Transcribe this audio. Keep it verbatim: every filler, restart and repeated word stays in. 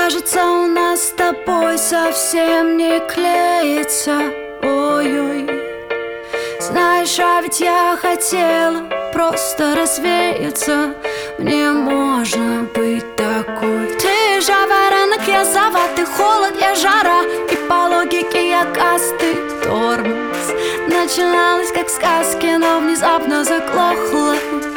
кажется, у нас с тобой совсем не клеится. Ой-ой. Знаешь, а ведь я хотела просто развеяться. Мне можно быть такой. Ты жаворонок, я зава, ты холод, я жара. И по логике я газ, ты тормоз. Начиналось как в сказке, но внезапно заглохло.